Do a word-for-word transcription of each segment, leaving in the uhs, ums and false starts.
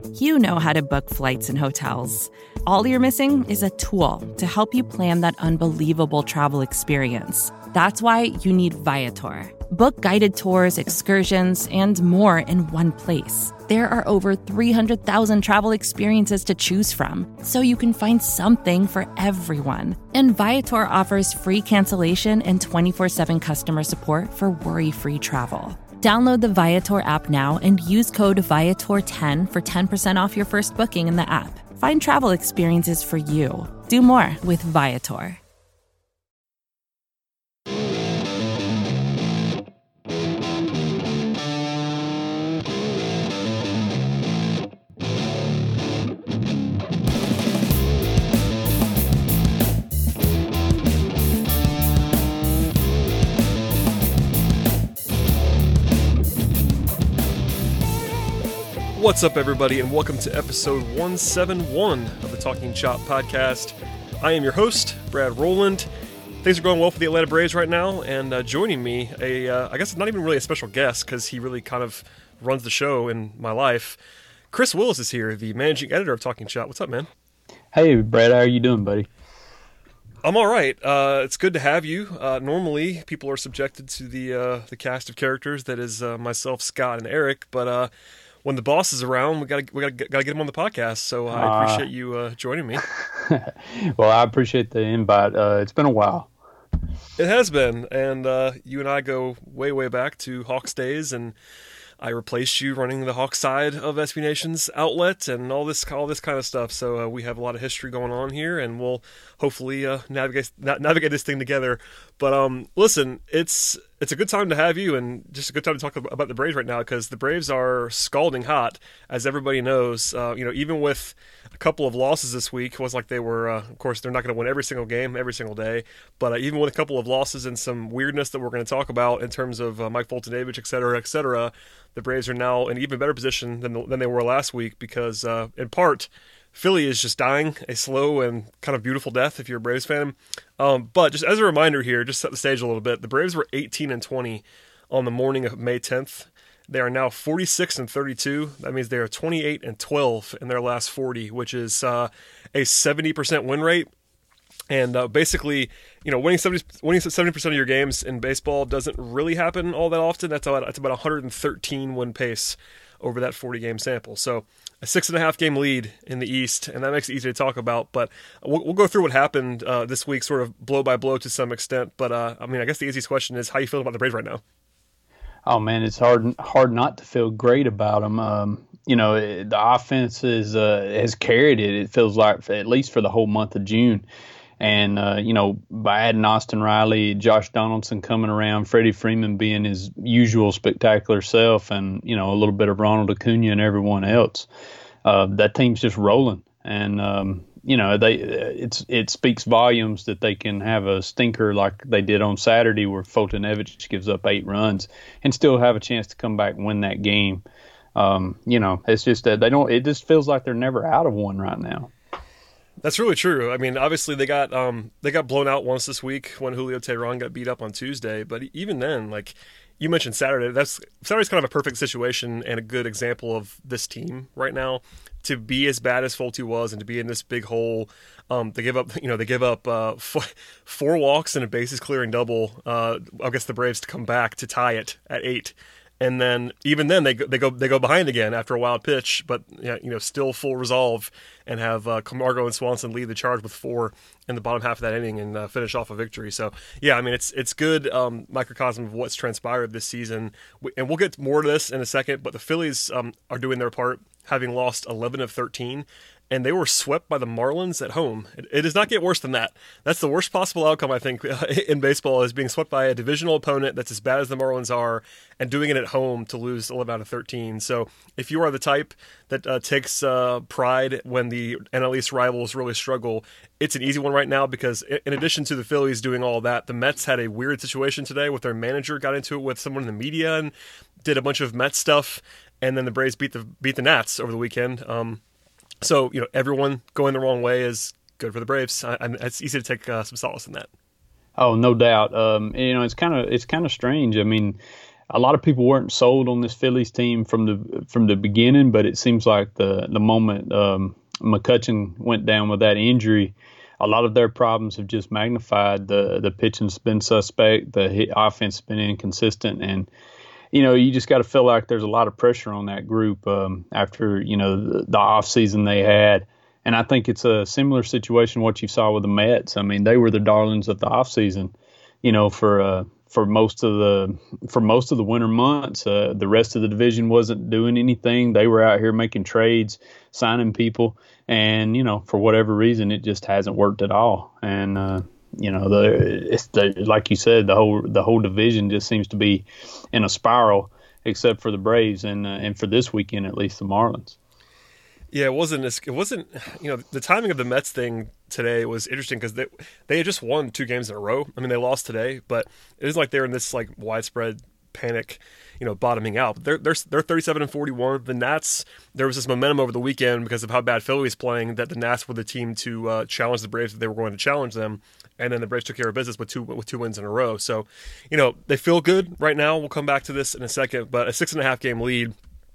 You know how to book flights and hotels. All you're missing is a tool to help you plan that unbelievable travel experience. That's why you need Viator. Book guided tours, excursions, and more in one place. There are over three hundred thousand travel experiences to choose from, so you can find something for everyone. And Viator offers free cancellation and twenty-four seven customer support for worry-free travel. Download the Viator app now and use code Viator ten for ten percent off your first booking in the app. Find travel experiences for you. Do more with Viator. What's up, everybody, and welcome to episode one seventy-one of the Talking Chop podcast. I am your host, Brad Rowland. Things are going well for the Atlanta Braves right now, and uh, joining me, a uh, I guess not even really a special guest, because he really kind of runs the show in my life. Chris Willis is here, the managing editor of Talking Chop. What's up, man? Hey, Brad, how are you doing, buddy? I'm all right. Uh, it's good to have you. Uh, normally, people are subjected to the uh, the cast of characters that is uh, myself, Scott, and Eric, but uh, when the boss is around, we gotta we gotta, gotta get him on the podcast. So uh, I appreciate you uh, joining me. Well, I appreciate the invite. Uh, it's been a while. It has been, and uh, you and I go way way back to Hawks days, and I replaced you running the Hawks side of S B Nation's outlet and all this all this kind of stuff. So uh, we have a lot of history going on here, and we'll hopefully uh, navigate navigate this thing together. But um, listen, it's it's a good time to have you, and just a good time to talk about the Braves right now, because the Braves are scalding hot, as everybody knows. Uh, you know, even with a couple of losses this week, it was like they were. Uh, of course, they're not going to win every single game every single day, but uh, even with a couple of losses and some weirdness that we're going to talk about in terms of uh, Mike Foltynewicz, et cetera, et cetera, the Braves are now in even better position than than they were last week, because uh, in part, Philly is just dying a slow and kind of beautiful death if you're a Braves fan. Um, but just as a reminder here, just set the stage a little bit. The Braves were eighteen and twenty on the morning of May tenth. They are now forty-six and thirty-two. That means they are twenty-eight and twelve in their last forty, which is uh, a seventy percent win rate. And uh, basically, you know, winning seventy winning seventy percent of your games in baseball doesn't really happen all that often. That's about that's about one hundred thirteen win pace over that forty game sample. So a six and a half game lead in the East, and that makes it easy to talk about. But we'll, we'll go through what happened uh, this week, sort of blow by blow to some extent. But uh, I mean, I guess the easiest question is, how you feel about the Braves right now? Oh man, it's hard hard not to feel great about them. Um, you know, it, the offense is uh, has carried it. It feels like, for, at least for the whole month of June. And, uh, you know, by adding Austin Riley, Josh Donaldson coming around, Freddie Freeman being his usual spectacular self, and, you know, a little bit of Ronald Acuna and everyone else, uh, that team's just rolling. And, um, you know, they it's it speaks volumes that they can have a stinker like they did on Saturday, where Foltynewicz gives up eight runs and still have a chance to come back and win that game. Um, you know, it's just that they don't – it just feels like they're never out of one right now. That's really true. I mean, obviously they got um, they got blown out once this week when Julio Teheran got beat up on Tuesday. But even then, like you mentioned Saturday, that's Saturday's kind of a perfect situation and a good example of this team right now. To be as bad as Folty was and to be in this big hole, um, they give up. You know, they give up uh, f- four walks and a bases clearing double. Uh, I guess the Braves to come back to tie it at eight. And then even then they go, they go they go behind again after a wild pitch, but you know still full resolve, and have uh, Camargo and Swanson lead the charge with four in the bottom half of that inning and uh, finish off a victory. So yeah, I mean it's it's good um, microcosm of what's transpired this season, and we'll get more to this in a second. But the Phillies um, are doing their part, having lost eleven of thirteen. And they were swept by the Marlins at home. It, it does not get worse than that. That's the worst possible outcome, I think, in baseball, is being swept by a divisional opponent that's as bad as the Marlins are, and doing it at home to lose eleven out of thirteen. So if you are the type that uh, takes uh, pride when the N L East rivals really struggle, it's an easy one right now, because in addition to the Phillies doing all that, the Mets had a weird situation today with their manager, got into it with someone in the media and did a bunch of Mets stuff, and then the Braves beat the beat the Nats over the weekend. Um, So, you know, everyone going the wrong way is good for the Braves. I, I, it's easy to take uh, some solace in that. Oh, no doubt. Um, you know, it's kind of it's kind of strange. I mean, a lot of people weren't sold on this Phillies team from the from the beginning, but it seems like the the moment um, McCutchen went down with that injury, a lot of their problems have just magnified. The the pitching's been suspect, the hit offense has been inconsistent, and you know you just got to feel like there's a lot of pressure on that group um, after you know the, the off season they had. And I think it's a similar situation what you saw with the Mets. I mean, they were the darlings of the offseason, you know, for uh, for most of the for most of the winter months. Uh, the rest of the division wasn't doing anything. They were out here making trades, signing people, and you know, for whatever reason, it just hasn't worked at all. And uh, you know, the it's the, like you said, the whole the whole division just seems to be in a spiral, except for the Braves and uh, and for this weekend at least the Marlins. Yeah, it wasn't. It wasn't. You know, the timing of the Mets thing today was interesting because they they had just won two games in a row. I mean, they lost today, but it isn't like they're in this like widespread panic, you know, bottoming out. They're they're they're thirty-seven and forty-one. The Nats, there was this momentum over the weekend because of how bad Philly was playing that the Nats were the team to uh, challenge the Braves if they were going to challenge them, and then the Braves took care of business with two with two wins in a row. So, you know, they feel good right now. We'll come back to this in a second, but a six and a half game lead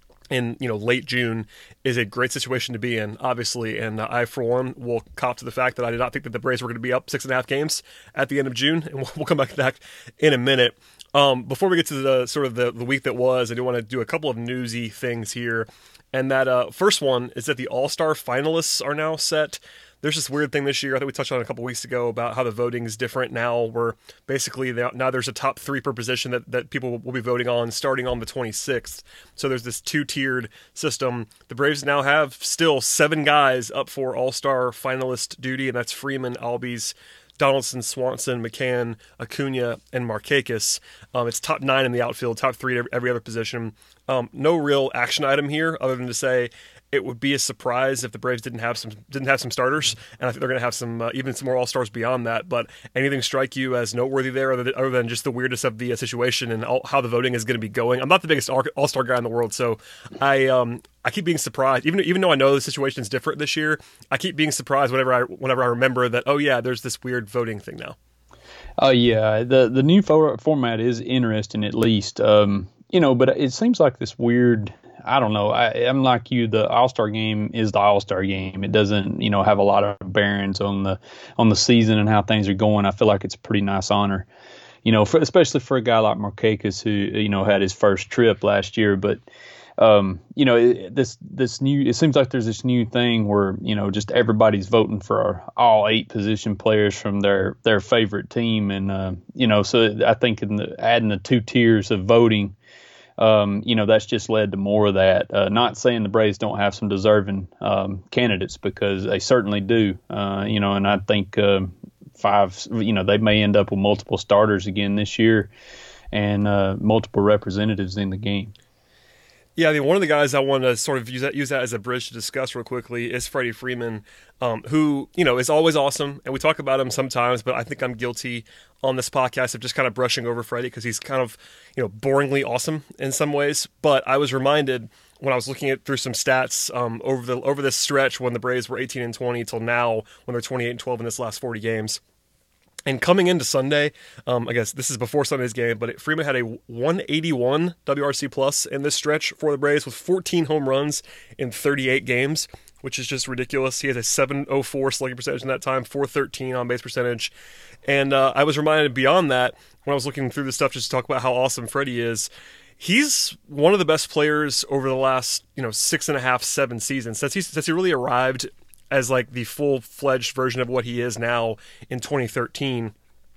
in you know late June is a great situation to be in, obviously, and uh, I for one will cop to the fact that I did not think that the Braves were going to be up six and a half games at the end of June, and we'll, we'll come back to that in a minute. Um, before we get to the sort of the, the week that was, I do want to do a couple of newsy things here, and that uh, first one is that the All-Star finalists are now set. There's this weird thing this year, I think we touched on it a couple weeks ago, about how the voting is different now, where basically now there's a top three per position that, that people will be voting on starting on the twenty-sixth. So there's this two-tiered system. The Braves now have still seven guys up for All-Star finalist duty, and that's Freeman, Albies, Donaldson, Swanson, McCann, Acuna, and Markakis. Um, it's top nine in the outfield, top three at every other position. Um, no real action item here other than to say it would be a surprise if the Braves didn't have some didn't have some starters, and I think they're going to have some uh, even some more All Stars beyond that. But anything strike you as noteworthy there, other than, other than just the weirdness of the uh, situation and all, how the voting is going to be going? I'm not the biggest All Star guy in the world, so I um I keep being surprised, even even though I know the situation is different this year. I keep being surprised whenever I whenever I remember that. Oh yeah, there's this weird voting thing now. Oh yeah, the the new for- format is interesting, at least. Um, you know, but it seems like this weird. I don't know. I, I'm like you. The All-Star game is the All-Star game. It doesn't, you know, have a lot of bearings on the on the season and how things are going. I feel like it's a pretty nice honor, you know, for, especially for a guy like Markakis who, you know, had his first trip last year. But, um, you know, it, this this new it seems like there's this new thing where, you know, just everybody's voting for all eight position players from their their favorite team, and uh, you know, so I think in the, adding the two tiers of voting. Um, you know, that's just led to more of that. Uh, not saying the Braves don't have some deserving um, candidates, because they certainly do. Uh, you know, and I think uh, five, you know, they may end up with multiple starters again this year and uh, multiple representatives in the game. Yeah, I mean, one of the guys I want to sort of use that use that as a bridge to discuss real quickly is Freddie Freeman, um, who, you know, is always awesome, and we talk about him sometimes, but I think I'm guilty on this podcast of just kind of brushing over Freddie because he's kind of, you know, boringly awesome in some ways. But I was reminded when I was looking at through some stats um, over the over this stretch when the Braves were eighteen and twenty till now when they're twenty-eight and twelve in this last forty games. And coming into Sunday, um, I guess this is before Sunday's game, but Freeman had a one eighty-one W R C plus in this stretch for the Braves with fourteen home runs in thirty-eight games, which is just ridiculous. He has a seven oh four slugging percentage in that time, four thirteen on base percentage. And uh, I was reminded beyond that when I was looking through this stuff just to talk about how awesome Freddie is. He's one of the best players over the last, you know, six and a half, seven seasons since he since he really arrived as like the full-fledged version of what he is now in twenty thirteen.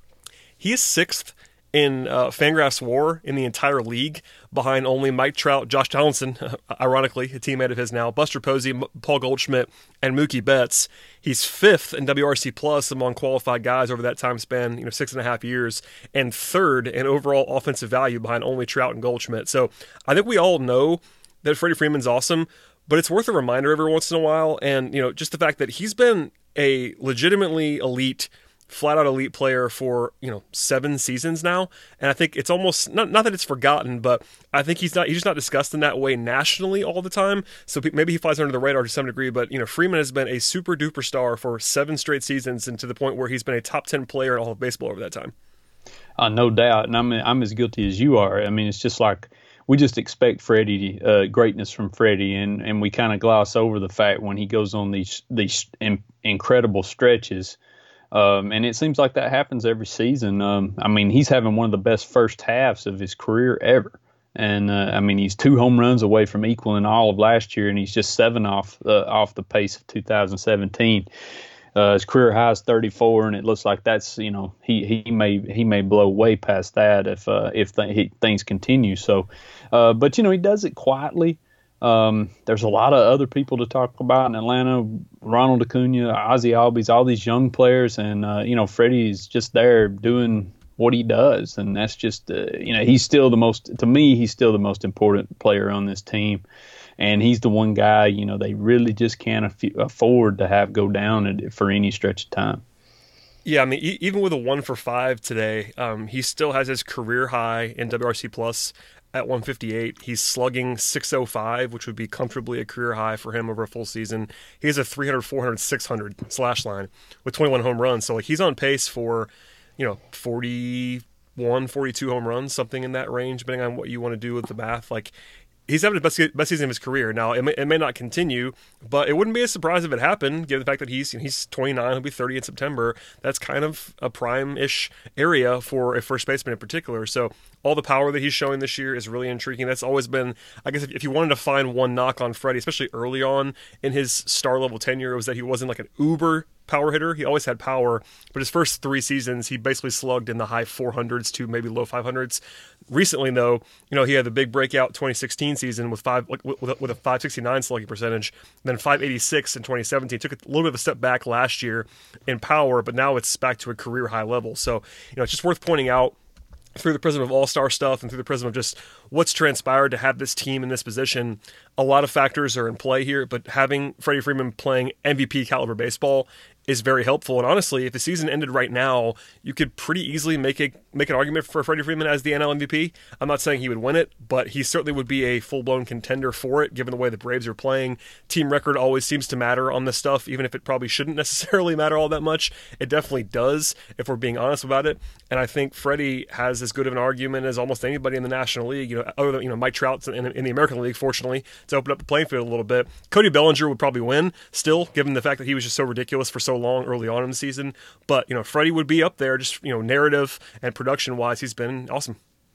He is sixth in uh, Fangraphs WAR in the entire league, behind only Mike Trout, Josh Donaldson, ironically, a teammate of his now, Buster Posey, Paul Goldschmidt, and Mookie Betts. He's fifth in W R C plus among qualified guys over that time span, you know, six and a half years, and third in overall offensive value behind only Trout and Goldschmidt. So I think we all know that Freddie Freeman's awesome, but it's worth a reminder every once in a while. And, you know, just the fact that he's been a legitimately elite, flat out elite player for, you know, seven seasons now. And I think it's almost not, not that it's forgotten, but I think he's not, he's just not discussed in that way nationally all the time. So maybe he flies under the radar to some degree, but, you know, Freeman has been a super duper star for seven straight seasons, and to the point where he's been a top ten player in all of baseball over that time. Uh, no doubt, and I'm I'm as guilty as you are. I mean, it's just like we just expect Freddie uh, greatness from Freddie, and, and we kind of gloss over the fact when he goes on these these in, incredible stretches, um, and it seems like that happens every season. Um, I mean, he's having one of the best first halves of his career ever, and uh, I mean, he's two home runs away from equaling all of last year, and he's just seven off uh, off the pace of two thousand seventeen. Uh, his career high is thirty-four, and it looks like that's you know he, he may he may blow way past that if uh, if th- he, things continue. So, uh, but you know he does it quietly. Um, there's a lot of other people to talk about in Atlanta: Ronald Acuna, Ozzie Albies, all these young players, and uh, you know Freddie's just there doing what he does, and that's just uh, you know he's still the most to me he's still the most important player on this team. And he's the one guy, you know, they really just can't aff- afford to have go down for any stretch of time. Yeah, I mean, e- even with a one for five today, um, he still has his career high in W R C plus at one fifty-eight. He's slugging six oh five, which would be comfortably a career high for him over a full season. He has a three hundred, four hundred, six hundred slash line with twenty-one home runs. So, like, he's on pace for, you know, forty-one, forty-two home runs, something in that range, depending on what you want to do with the math. Like, he's having the best, best season of his career. Now, it may, it may not continue, but it wouldn't be a surprise if it happened, given the fact that he's he's twenty-nine, he'll be thirty in September. That's kind of a prime-ish area for a first baseman in particular. So all the power that he's showing this year is really intriguing. That's always been, I guess, if, if you wanted to find one knock on Freddie, especially early on in his star-level tenure, it was that he wasn't like an uber power hitter. He always had power, but his first three seasons, he basically slugged in the high four hundreds to maybe low five hundreds. Recently, though, you know, he had the big breakout twenty sixteen season with five with, with, a, with a five sixty-nine slugging percentage, then five eighty-six in twenty seventeen. Took a little bit of a step back last year in power, but now it's back to a career high level. So, you know, it's just worth pointing out through the prism of all-star stuff and through the prism of just what's transpired to have this team in this position. A lot of factors are in play here, but having Freddie Freeman playing M V P caliber baseball is very helpful. And honestly, if the season ended right now, you could pretty easily make a make an argument for Freddie Freeman as the N L M V P. I'm not saying he would win it, but he certainly would be a full-blown contender for it, given the way the Braves are playing. Team record always seems to matter on this stuff, even if it probably shouldn't necessarily matter all that much. It definitely does, if we're being honest about it. And I think Freddie has as good of an argument as almost anybody in the National League, you know, other than, you know, Mike Trout in, in the American League, fortunately, to open up the playing field a little bit. Cody Bellinger would probably win still, given the fact that he was just so ridiculous for so long early on in the season. But, you know, Freddie would be up there, just, you know, narrative and production-wise, he's been awesome.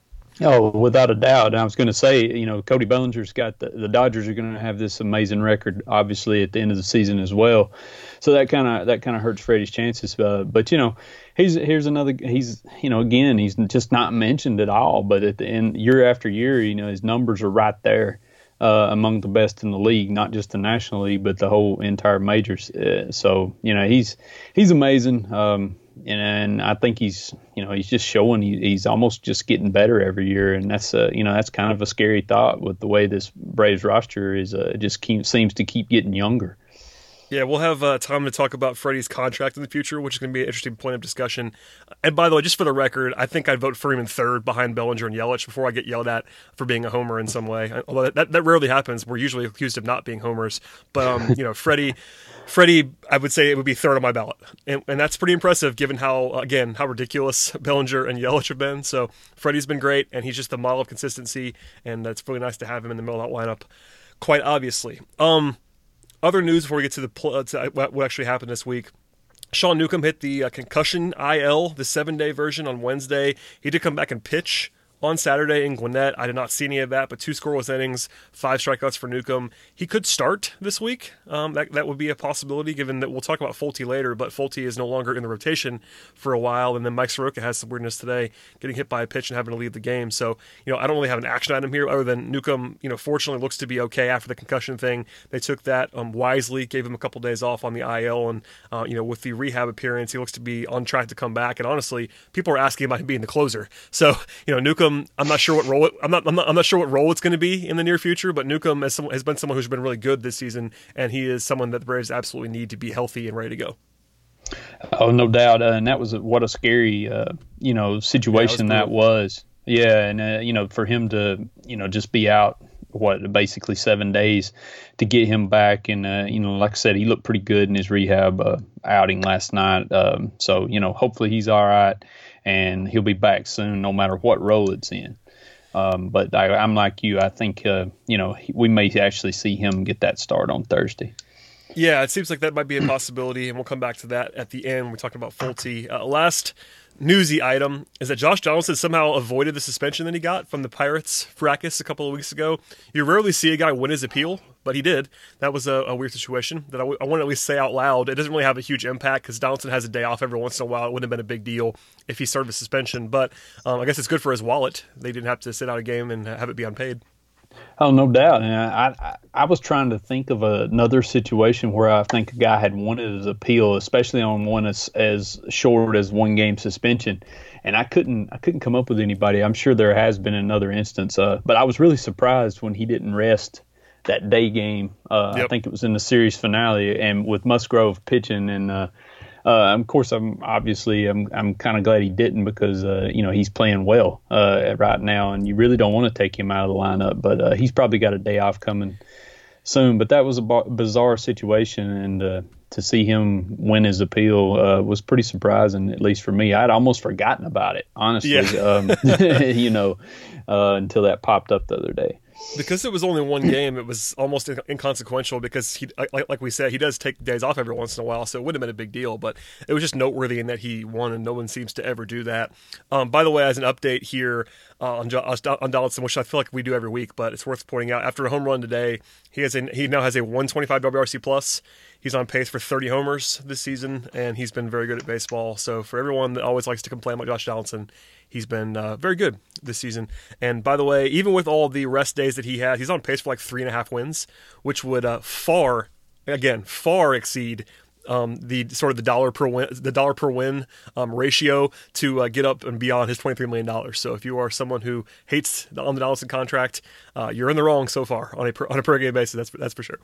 Oh, without a doubt. I was going to say, you know, Cody Bellinger's got the, the Dodgers are going to have this amazing record, obviously, at the end of the season as well. So that kind of that kind of hurts Freddie's chances. Uh, but you know, he's here's another. He's you know again, he's just not mentioned at all. But at the end, year after year, you know, his numbers are right there uh, among the best in the league, not just the National League, but the whole entire majors. Uh, so you know, he's he's amazing. Um, And, and I think he's, you know, he's just showing he, he's almost just getting better every year, and that's, uh, you know, that's kind of a scary thought with the way this Braves roster is. Uh, just keep, seems to keep getting younger. Yeah, we'll have uh, time to talk about Freddie's contract in the future, which is going to be an interesting point of discussion. And by the way, just for the record, I think I'd vote Freeman third behind Bellinger and Yelich before I get yelled at for being a homer in some way. Although that, that rarely happens. We're usually accused of not being homers. But, um, you know, Freddie, Freddie, I would say it would be third on my ballot. And, and that's pretty impressive given how, again, how ridiculous Bellinger and Yelich have been. So Freddie's been great, and he's just the model of consistency, and it's really nice to have him in the middle of that lineup, quite obviously. Um... Other news before we get to the pl- to what actually happened this week. Sean Newcomb hit the uh, concussion I L, the seven-day version, on Wednesday. He did come back and pitch on Saturday in Gwinnett. I did not see any of that, but two scoreless innings, five strikeouts for Newcomb. He could start this week. Um, that that would be a possibility, given that we'll talk about Fulte later, but Fulte is no longer in the rotation for a while. And then Mike Soroka has some weirdness today, getting hit by a pitch and having to leave the game. So, you know, I don't really have an action item here other than Newcomb, you know, fortunately looks to be okay after the concussion thing. They took that um, wisely, gave him a couple days off on the I L, and, uh, you know, with the rehab appearance, he looks to be on track to come back. And honestly, people are asking about him being the closer. So, you know, Newcomb, I'm not sure what role it, I'm not I'm not I'm not sure what role it's going to be in the near future, but Newcomb has, some, has been someone who's been really good this season, and he is someone that the Braves absolutely need to be healthy and ready to go. Oh, no doubt, uh, and that was a, what a scary uh, you know situation yeah, that was. That was. Yeah, and uh, you know, for him to you know just be out what basically seven days to get him back, and uh, you know, like I said, he looked pretty good in his rehab uh, outing last night. Um, so you know, hopefully he's all right. and he'll be back soon, no matter what role it's in. Um, but I, I'm like you. I think uh, you know we may actually see him get that start on Thursday. Yeah, it seems like that might be a possibility, and we'll come back to that at the end when we're talking about Fulte. Uh, last newsy item is that Josh Donaldson somehow avoided the suspension that he got from the Pirates fracas a couple of weeks ago. You rarely see a guy win his appeal, but he did. That was a, a weird situation that I, w- I want to at least say out loud. It doesn't really have a huge impact because Donaldson has a day off every once in a while. It wouldn't have been a big deal if he served a suspension, but um, I guess it's good for his wallet. They didn't have to sit out a game and have it be unpaid. Oh, no doubt. And I, I, I was trying to think of another situation where I think a guy had wanted his appeal, especially on one as, as short as one game suspension, and I couldn't I couldn't come up with anybody. I'm sure there has been another instance, uh, but I was really surprised when he didn't rest that day game. Uh, yep. I think it was in the series finale, and with Musgrove pitching and. Uh, Uh, of course, I'm obviously I'm I'm kind of glad he didn't because uh, you know he's playing well uh, right now, and you really don't want to take him out of the lineup. But uh, he's probably got a day off coming soon. But that was a b- bizarre situation, and uh, to see him win his appeal uh, was pretty surprising, at least for me. I'd almost forgotten about it, honestly. Yeah. um, you know, uh, until that popped up the other day. Because it was only one game, it was almost inconsequential because, he, like, like we said, he does take days off every once in a while, so it wouldn't have been a big deal, but it was just noteworthy in that he won, and no one seems to ever do that. Um, by the way, as an update here uh, on, on Donaldson, which I feel like we do every week, but it's worth pointing out, after a home run today, he has a, he now has a one twenty-five W R C plus. He's on pace for thirty homers this season, and he's been very good at baseball. So for everyone that always likes to complain about Josh Donaldson, he's been uh, very good this season. And by the way, even with all the rest days that he has, he's on pace for like three and a half wins, which would uh, far, again, far exceed um, the sort of the dollar per win, the dollar per win um, ratio to uh, get up and beyond his twenty-three million dollars. So if you are someone who hates the, on the Donaldson contract, uh, you're in the wrong so far on a per, on a per game basis. That's that's for sure.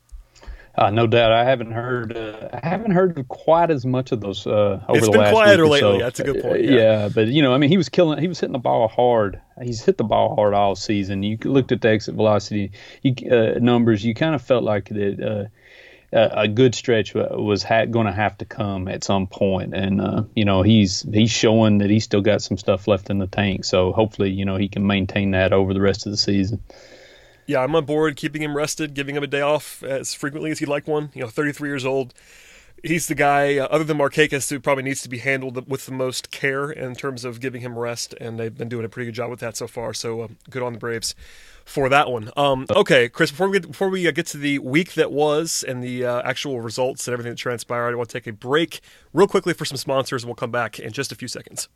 Uh, no doubt. I haven't heard. Uh, I haven't heard quite as much of those uh, over it's the been last quieter week or lately. so. That's a good point. Yeah. Yeah. yeah, but you know, I mean, he was killing. He was hitting the ball hard. He's hit the ball hard all season. You looked at the exit velocity you, uh, numbers. You kind of felt like that. Uh, a good stretch was ha- going to have to come at some point, and uh, you know, he's he's showing that he's still got some stuff left in the tank. So hopefully, you know, he can maintain that over the rest of the season. Yeah, I'm on board keeping him rested, giving him a day off as frequently as he'd like one. You know, thirty-three years old. He's the guy, uh, other than Markakis, who probably needs to be handled with the most care in terms of giving him rest, and they've been doing a pretty good job with that so far. So uh, good on the Braves for that one. Um, okay, Chris, before we get, before we get to the week that was and the uh, actual results and everything that transpired, I want to take a break real quickly for some sponsors, and we'll come back in just a few seconds.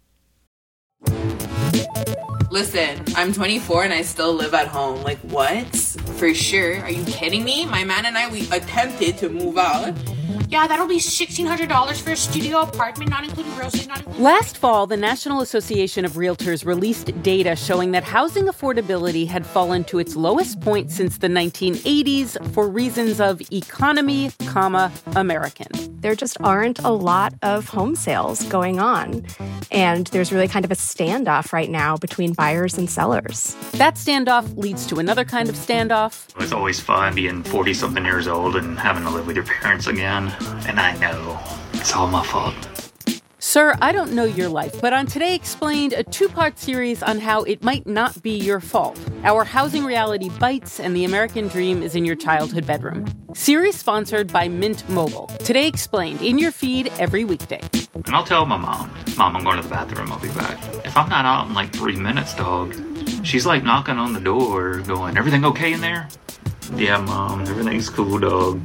Listen, I'm twenty-four and I still live at home. Like, what? For sure. Are you kidding me? My man and I, we attempted to move out. Yeah, that'll be sixteen hundred dollars for a studio apartment, not including groceries, not including... Last fall, the National Association of Realtors released data showing that housing affordability had fallen to its lowest point since the nineteen eighties for reasons of economy, comma, American. There just aren't a lot of home sales going on, and there's really kind of a standoff right now between buyers and sellers. That standoff leads to another kind of standoff. It's always fun being forty-something years old and having to live with your parents again. And I know it's all my fault. Sir, I don't know your life, but on Today Explained, a two-part series on how it might not be your fault. Our housing reality bites and the American dream is in your childhood bedroom. Series sponsored by Mint Mobile. Today Explained, in your feed every weekday. And I'll tell my mom, Mom, I'm going to the bathroom, I'll be back. If I'm not out in like three minutes, dog, she's like knocking on the door going, everything okay in there? Yeah, Mom, everything's cool, dog.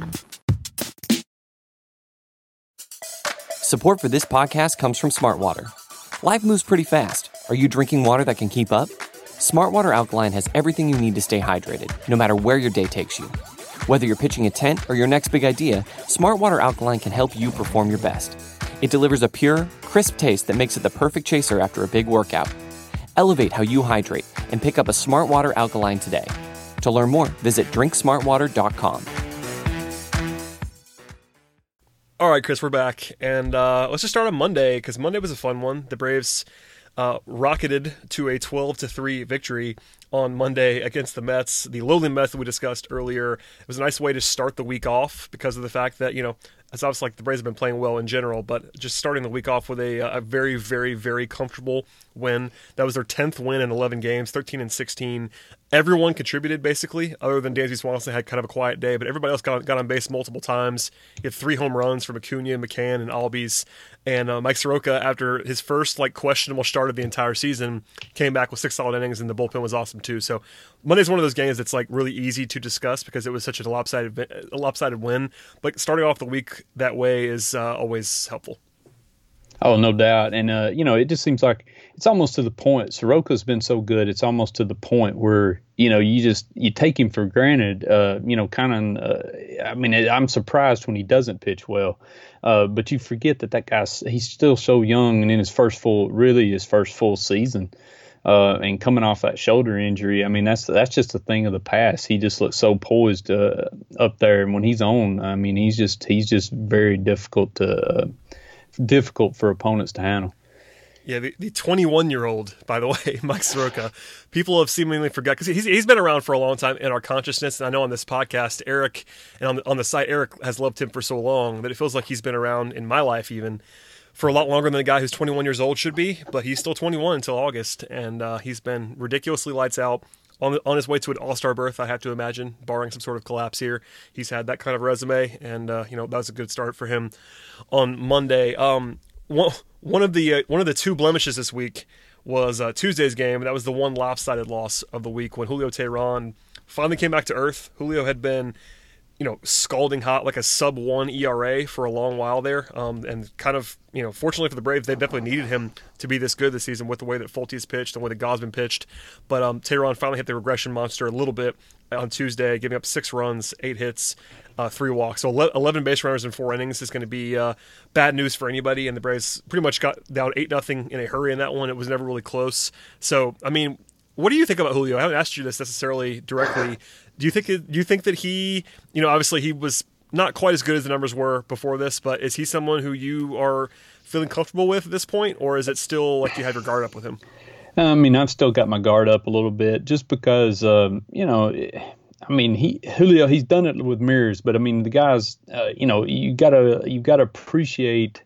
Support for this podcast comes from Smartwater. Life moves pretty fast. Are you drinking water that can keep up? Smartwater Alkaline has everything you need to stay hydrated, no matter where your day takes you. Whether you're pitching a tent or your next big idea, Smartwater Alkaline can help you perform your best. It delivers a pure, crisp taste that makes it the perfect chaser after a big workout. Elevate how you hydrate and pick up a Smartwater Alkaline today. To learn more, visit drink smartwater dot com. All right, Chris, we're back, and uh, let's just start on Monday, because Monday was a fun one. The Braves uh, rocketed to a twelve to three victory on Monday against the Mets. The lowly Mets that we discussed earlier. It was a nice way to start the week off because of the fact that, you know, It's obviously like the Braves have been playing well in general, but just starting the week off with a, a very, very, very comfortable win. That was their tenth win in eleven games, thirteen and sixteen. Everyone contributed, basically, other than Dansby Swanson had kind of a quiet day, but everybody else got, got on base multiple times. He had three home runs from Acuna, McCann, and Albies. And uh, Mike Soroka, after his first like questionable start of the entire season, came back with six solid innings, and the bullpen was awesome too. So Monday's one of those games that's like really easy to discuss because it was such a lopsided, a lopsided win. But starting off the week that way is uh, always helpful. Oh, no doubt. And, uh, you know, it just seems like it's almost to the point. Soroka's been so good. It's almost to the point where, you know, you just you take him for granted, uh, you know, kind of. Uh, I mean, I'm surprised when he doesn't pitch well. Uh, but you forget that that guy's he's still so young and in his first full, really his first full season. Uh, and coming off that shoulder injury, I mean, that's that's just a thing of the past. He just looks so poised uh, up there. And when he's on, I mean, he's just he's just very difficult to uh, difficult for opponents to handle. Yeah, the, the twenty-one-year-old, by the way, Mike Soroka, people have seemingly forgot because he's he's been around for a long time in our consciousness, and I know on this podcast, Eric, and on the, on the site, Eric has loved him for so long that it feels like he's been around in my life even for a lot longer than a guy who's twenty-one years old should be, but he's still twenty-one until August, and uh, he's been ridiculously lights out. On, the, on his way to an all-star berth, I have to imagine, barring some sort of collapse here. He's had that kind of resume, and uh, you know that was a good start for him on Monday. Um, one, one of the uh, one of the two blemishes this week was uh, Tuesday's game. That was the one lopsided loss of the week when Julio Teheran finally came back to earth. Julio had been, you know, scalding hot, like a sub one E R A for a long while there, um, and kind of, you know, fortunately for the Braves, they definitely needed him to be this good this season with the way that Fultz pitched and the way that Gausman pitched. But um, Teheran finally hit the regression monster a little bit on Tuesday, giving up six runs, eight hits, uh, three walks. So eleven base runners in four innings is going to be uh, bad news for anybody, and the Braves pretty much got down eight nothing in a hurry in that one. It was never really close. So, I mean, what do you think about Julio? I haven't asked you this necessarily directly. Do you think do you think that he, you know, obviously he was not quite as good as the numbers were before this, but is he someone who you are feeling comfortable with at this point, or is it still like you had your guard up with him? I mean, I've still got my guard up a little bit just because, um, you know, I mean, he Julio, he's done it with mirrors, but I mean, the guys, uh, you know, you gotta you gotta appreciate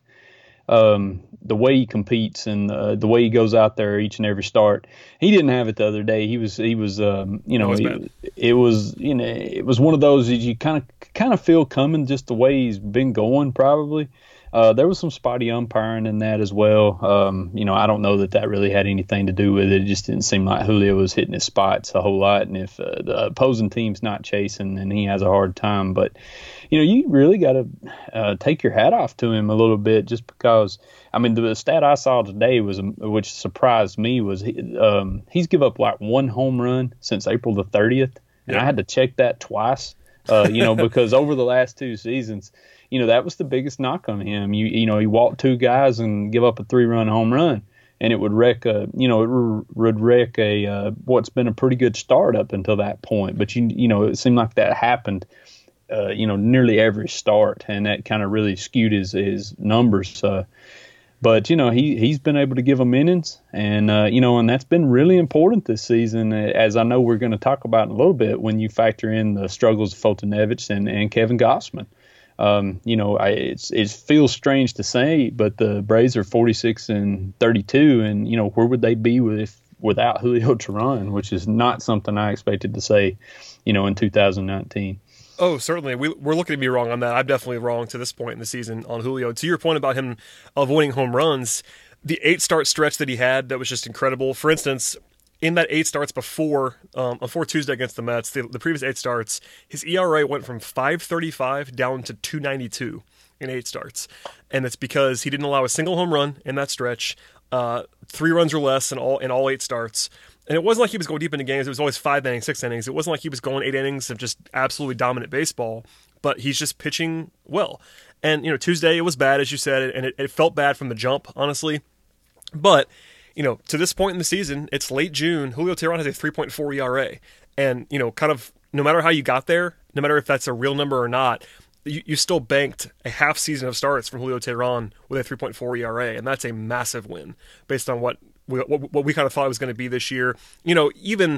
um, the way he competes and uh, the way he goes out there each and every start. He didn't have it the other day. He was he was um, you know was he, it was you know it was one of those that you kind of kind of feel coming just the way he's been going probably. Uh, there was some spotty umpiring in that as well. Um, you know, I don't know that that really had anything to do with it. It just didn't seem like Julio was hitting his spots a whole lot. And if uh, the opposing team's not chasing, then he has a hard time. But, you know, you really got to uh, take your hat off to him a little bit just because, I mean, the stat I saw today was, which surprised me, was he, um, he's given up like one home run since April the thirtieth. And yeah. I had to check that twice, uh, you know, because over the last two seasons, you know, that was the biggest knock on him. You you know, he walked two guys and give up a three-run home run, and it would wreck a, you know, it would wreck a uh, what's been a pretty good start up until that point. But you you know, it seemed like that happened, uh, you know, nearly every start, and that kind of really skewed his his numbers. Uh, but you know, he he's been able to give them innings, and uh, you know, and that's been really important this season, as I know we're going to talk about in a little bit when you factor in the struggles of Foltynewicz and and Kevin Gausman. Um, you know, I, it's it feels strange to say, but the Braves are forty-six and thirty-two, and you know, where would they be with without Julio Teheran, which is not something I expected to say, you know, in two thousand nineteen. Oh, certainly. We, we're looking to be wrong on that. I'm definitely wrong to this point in the season on Julio. To your point about him avoiding home runs, the eight-start stretch that he had, that was just incredible. For instance, in that eight starts before um, before Tuesday against the Mets, the, the previous eight starts, his E R A went from five thirty-five down to two ninety-two in eight starts. And it's because he didn't allow a single home run in that stretch, uh, three runs or less in all in all eight starts. And it wasn't like he was going deep into games. It was always five innings, six innings. It wasn't like he was going eight innings of just absolutely dominant baseball, but he's just pitching well. And, you know, Tuesday it was bad, as you said, and it, it felt bad from the jump, honestly. But, you know, to this point in the season, it's late June. Julio Teheran has a three point four E R A. And, you know, kind of no matter how you got there, no matter if that's a real number or not, you, you still banked a half season of starts from Julio Teheran with a three point four E R A. And that's a massive win based on what we, what, what we kind of thought it was going to be this year. You know, even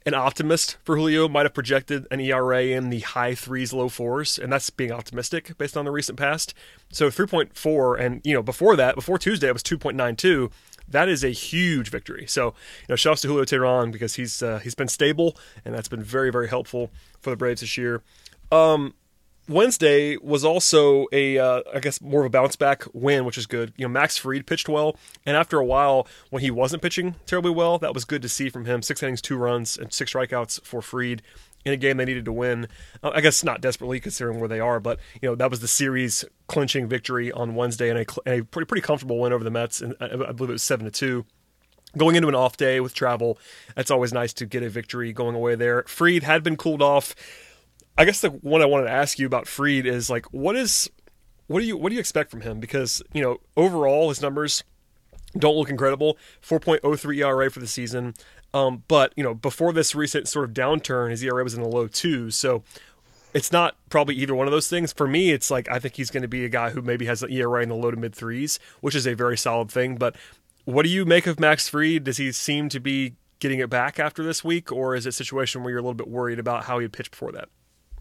an optimist for Julio might have projected an E R A in the high threes, low fours, and that's being optimistic based on the recent past. So three point four, and you know before that, before Tuesday, it was two point nine two. That is a huge victory. So, you know, shouts to Julio Teheran because he's uh, he's been stable, and that's been very, very helpful for the Braves this year. Um, Wednesday was also a, uh, I guess, more of a bounce back win, which is good. You know, Max Fried pitched well, and after a while, when he wasn't pitching terribly well, that was good to see from him. Six innings, two runs, and six strikeouts for Fried in a game they needed to win. Uh, I guess not desperately considering where they are, but you know that was the series clinching victory on Wednesday, and a, and a pretty pretty comfortable win over the Mets. And I, I believe it was seven to two. Going into an off day with travel, that's always nice to get a victory going away there. Fried had been cooled off. I guess the one I wanted to ask you about Fried is like, what is, what do you, what do you expect from him? Because you know, overall his numbers don't look incredible. four point oh three E R A for the season, um, but you know, before this recent sort of downturn, his E R A was in the low twos. So it's not probably either one of those things. For me, it's like I think he's going to be a guy who maybe has an E R A in the low to mid threes, which is a very solid thing. But what do you make of Max Fried? Does he seem to be getting it back after this week, or is it a situation where you're a little bit worried about how he pitched before that?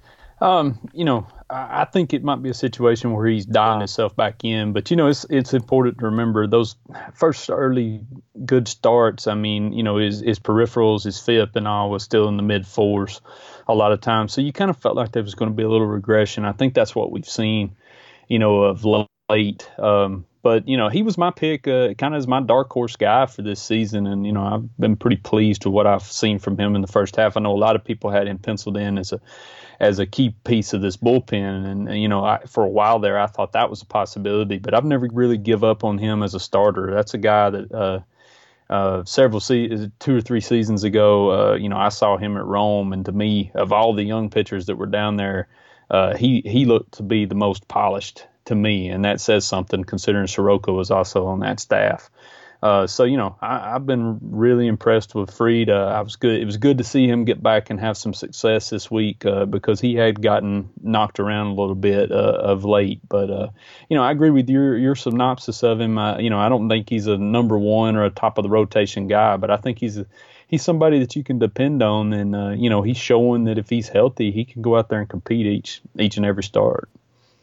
Um, you know, I think it might be a situation where he's dialing himself back in, but you know, it's it's important to remember those first early good starts. I mean, you know, his his peripherals, his F I P and all was still in the mid fours a lot of times. So you kind of felt like there was going to be a little regression. I think that's what we've seen, you know, of late. Um, but you know, he was my pick, uh, kind of as my dark horse guy for this season, and you know, I've been pretty pleased with what I've seen from him in the first half. I know a lot of people had him penciled in as a as a key piece of this bullpen. And, you know, I, for a while there, I thought that was a possibility, but I've never really give up on him as a starter. That's a guy that uh, uh, several se- two or three seasons ago, uh, you know, I saw him at Rome, and to me, of all the young pitchers that were down there, uh, he, he looked to be the most polished to me, and that says something considering Soroka was also on that staff. Uh, so, you know, I, I've been really impressed with Fried. Uh, I was good. It was good to see him get back and have some success this week uh, because he had gotten knocked around a little bit uh, of late. But, uh, you know, I agree with your your synopsis of him. Uh, you know, I don't think he's a number one or a top of the rotation guy, but I think he's a, he's somebody that you can depend on. And, uh, you know, he's showing that if he's healthy, he can go out there and compete each each and every start.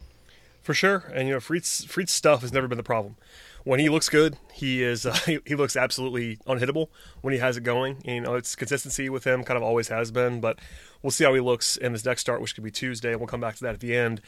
For sure. And, you know, Fried's, Fried's stuff has never been the problem. When he looks good, he is uh, he, he looks absolutely unhittable when he has it going. And, you know, it's consistency with him, kind of always has been. But we'll see how he looks in this next start, which could be Tuesday. And we'll come back to that at the end.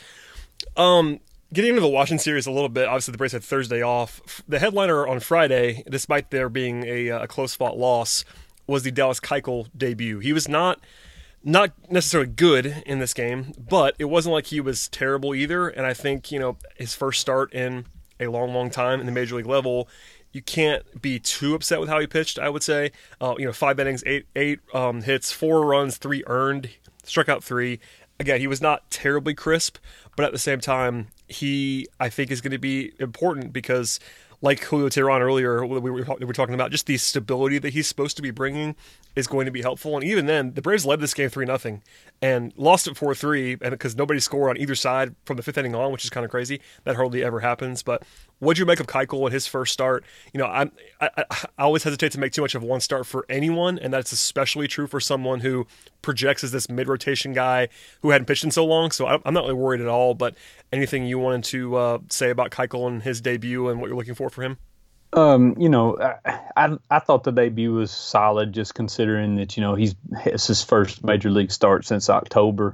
Um, getting into the Washington series a little bit, obviously the Braves had Thursday off. The headliner on Friday, despite there being a, a close-fought loss, was the Dallas Keuchel debut. He was not not necessarily good in this game, but it wasn't like he was terrible either. And I think, you know, his first start in a long, long time in the major league level, you can't be too upset with how he pitched, I would say. Uh, you know, five innings, eight eight um, hits, four runs, three earned, struck out three. Again, he was not terribly crisp, but at the same time, he, I think, is going to be important because, like Julio Teheran earlier, we were, we were talking about, just the stability that he's supposed to be bringing is going to be helpful. And even then, the Braves led this game three nothing and lost it four three, and because nobody scored on either side from the fifth inning on, which is kind of crazy. That hardly ever happens. But what'd you make of Keuchel at his first start? You know, I, I I always hesitate to make too much of one start for anyone, and that's especially true for someone who projects as this mid-rotation guy who hadn't pitched in so long. So I'm not really worried at all. But anything you wanted to uh, say about Keuchel and his debut and what you're looking for for him? Um, you know, I, I I thought the debut was solid, just considering that, you know, he's it's his first major league start since October.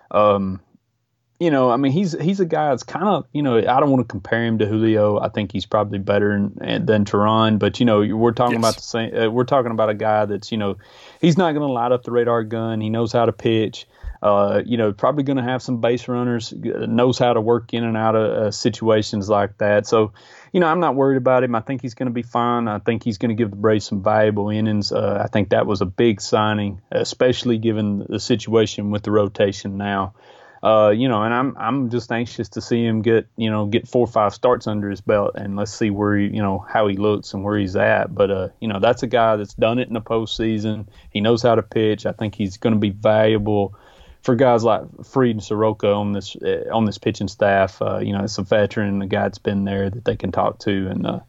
Um, you know, I mean, he's he's a guy that's kind of, you know, I don't want to compare him to Julio. I think he's probably better than, than Teheran, but you know, we're talking yes. about the same. Uh, we're talking about a guy that's, you know, he's not going to light up the radar gun. He knows how to pitch. Uh, you know, probably going to have some base runners, knows how to work in and out of uh, situations like that. So, you know, I'm not worried about him. I think he's going to be fine. I think he's going to give the Braves some valuable innings. Uh, I think that was a big signing, especially given the situation with the rotation now. Uh, you know, and I'm I'm just anxious to see him get, you know, get four or five starts under his belt, and let's see where he, you know, how he looks and where he's at. But uh, you know, that's a guy that's done it in the postseason. He knows how to pitch. I think he's going to be valuable for guys like Fried and Soroka on this uh, on this pitching staff. Uh, you know, it's a veteran and a guy that's been there that they can talk to, and uh,